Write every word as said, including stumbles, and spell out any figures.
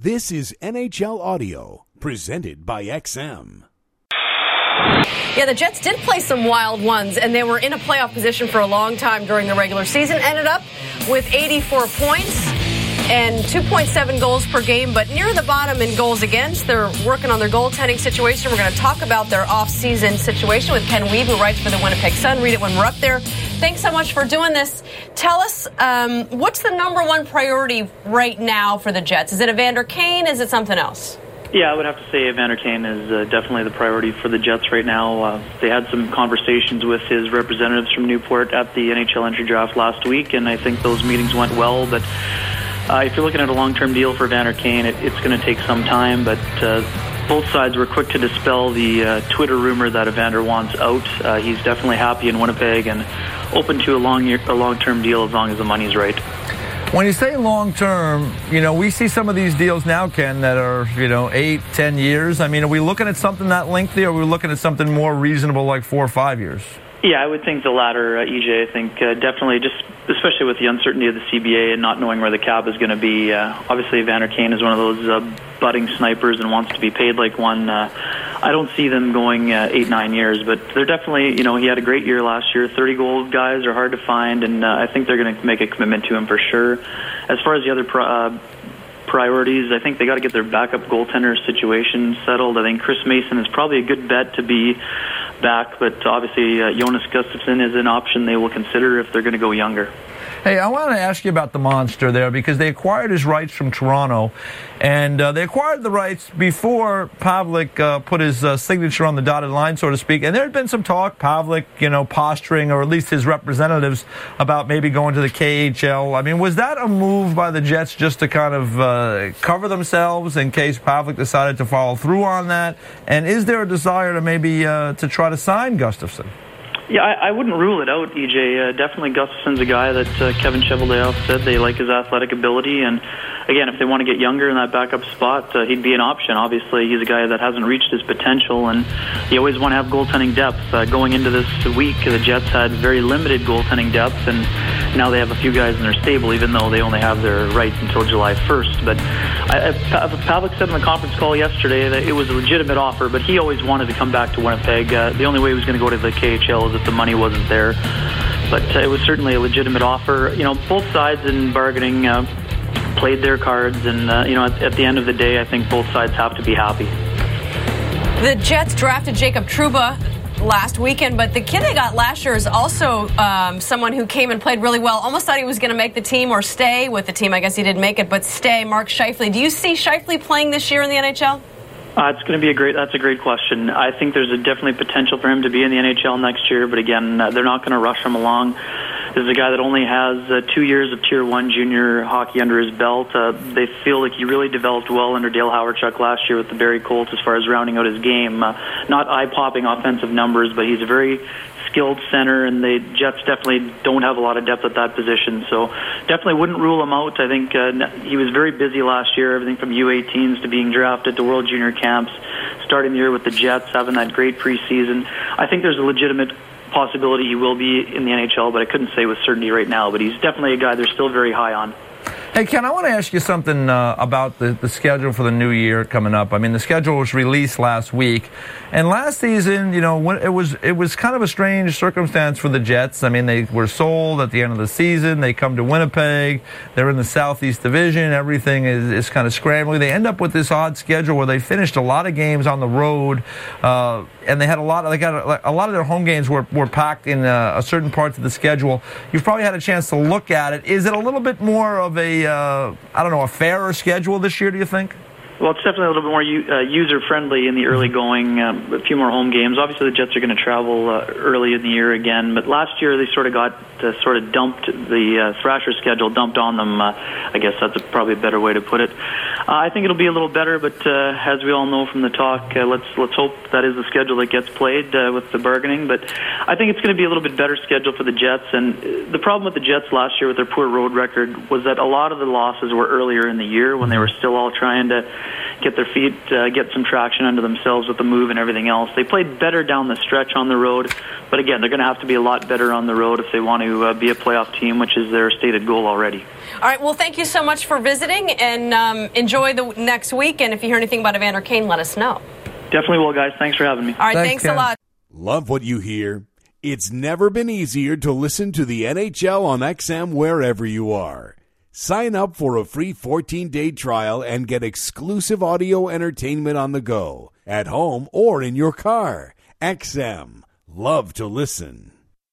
This is N H L Audio, presented by X M. Yeah, the Jets did play some wild ones, and they were in a playoff position for a long time during the regular season. Ended up with eighty-four points and two point seven goals per game, but near the bottom in goals against. They're working on their goaltending situation. We're going to talk about their off-season situation with Ken Wiebe, who writes for the Winnipeg Sun. Read it when we're up there. Thanks so much for doing this. Tell us, um, what's the number one priority right now for the Jets? Is it Evander Kane? Is it something else? Yeah, I would have to say Evander Kane is uh, definitely the priority for the Jets right now. Uh, they had some conversations with his representatives from Newport at the N H L entry draft last week, and I think those meetings went well. But uh, if you're looking at a long-term deal for Evander Kane, it, it's going to take some time. But uh, both sides were quick to dispel the uh, Twitter rumor that Evander wants out. Uh, he's definitely happy in Winnipeg and open to a long year, a long-term deal as long as the money's right. When you say long-term, you know, we see some of these deals now, Ken, that are, you know, eight, ten years. I mean, are we looking at something that lengthy, or are we looking at something more reasonable like four or five years? Yeah, I would think the latter, uh, E J. I think uh, definitely, just especially with the uncertainty of the C B A and not knowing where the cap is going to be. Uh, obviously, Evander Kane is one of those uh, budding snipers and wants to be paid like one. Uh, I don't see them going uh, eight, nine years, but they're definitely, you know, he had a great year last year. thirty-goal guys are hard to find, and uh, I think they're going to make a commitment to him for sure. As far as the other pro- uh, priorities, I think they got to get their backup goaltender situation settled. I think Chris Mason is probably a good bet to be back, but obviously uh, Jonas Gustafsson is an option they will consider if they're going to go younger. Hey, I want to ask you about the monster there, because they acquired his rights from Toronto, and uh, they acquired the rights before Pavelec uh, put his uh, signature on the dotted line, so to speak. And there had been some talk, Pavelec, you know, posturing, or at least his representatives, about maybe going to the K H L. I mean, was that a move by the Jets just to kind of uh, cover themselves in case Pavelec decided to follow through on that? And is there a desire to maybe uh, to try to sign Gustafsson? Yeah, I, I wouldn't rule it out, E J. Uh, definitely Gustafsson's a guy that uh, Kevin Cheveldayoff said they like his athletic ability. And, again, if they want to get younger in that backup spot, uh, he'd be an option. Obviously, he's a guy that hasn't reached his potential, and you always want to have goaltending depth. Uh, going into this week, the Jets had very limited goaltending depth, and now they have a few guys in their stable, even though they only have their rights until July first. But I, I, Pavelec said in the conference call yesterday that it was a legitimate offer, but he always wanted to come back to Winnipeg. Uh, the only way he was going to go to the K H L is if the money wasn't there. But uh, it was certainly a legitimate offer. You know, both sides in bargaining uh, played their cards, and uh, you know, at, at the end of the day, I think both sides have to be happy. The Jets drafted Jacob Trouba last weekend, but the kid they got last year is also um, someone who came and played really well. Almost thought he was going to make the team or stay with the team. I guess he didn't make it, but stay. Mark Scheifele. Do you see Scheifele playing this year in the N H L? Uh, it's going to be a great. That's a great question. I think there's a definitely potential for him to be in the N H L next year, but again, uh, they're not going to rush him along. This is a guy that only has uh, two years of Tier One junior hockey under his belt. Uh, they feel like he really developed well under Dale Hawerchuk last year with the Barrie Colts as far as rounding out his game. Uh, not eye-popping offensive numbers, but he's a very skilled center, and the Jets definitely don't have a lot of depth at that position. So definitely wouldn't rule him out. I think uh, he was very busy last year, everything from U eighteens to being drafted to World Junior Camps, starting the year with the Jets, having that great preseason. I think there's a legitimate possibility he will be in the N H L, but I couldn't say with certainty right now. But he's definitely a guy they're still very high on. Hey, Ken, I want to ask you something uh, about the, the schedule for the new year coming up. I mean, the schedule was released last week, and last season, you know, when it was it was kind of a strange circumstance for the Jets. I mean, they were sold at the end of the season. They come to Winnipeg. They're in the Southeast Division. Everything is, is kind of scrambling. They end up with this odd schedule where they finished a lot of games on the road, uh, and they had a lot. Of, they got a, a lot of their home games were were packed in uh, a certain parts of the schedule. You've probably had a chance to look at it. Is it a little bit more of a Uh, I don't know, a fairer schedule this year, do you think? Well, it's definitely a little bit more u- uh, user-friendly in the early going, um, a few more home games. Obviously, the Jets are going to travel uh, early in the year again, but last year they sort of got uh, sort of dumped, the uh, Thrasher schedule dumped on them. Uh, I guess that's a, probably a better way to put it. Uh, I think it'll be a little better, but uh, as we all know from the talk, uh, let's let's hope that is the schedule that gets played uh, with the bargaining. But I think it's going to be a little bit better schedule for the Jets. And the problem with the Jets last year with their poor road record was that a lot of the losses were earlier in the year when they were still all trying to get their feet, uh, get some traction under themselves with the move and everything else. They played better down the stretch on the road, but again, they're going to have to be a lot better on the road if they want to uh, be a playoff team, which is their stated goal already. All right, well, thank you so much for visiting, and um, enjoy the next week. And if you hear anything about Evander Kane, let us know. Definitely will, guys. Thanks for having me. All right, thanks, thanks a lot. Love what you hear. It's never been easier to listen to the N H L on X M wherever you are. Sign up for a free fourteen-day trial and get exclusive audio entertainment on the go, at home or in your car. X M. Love to listen.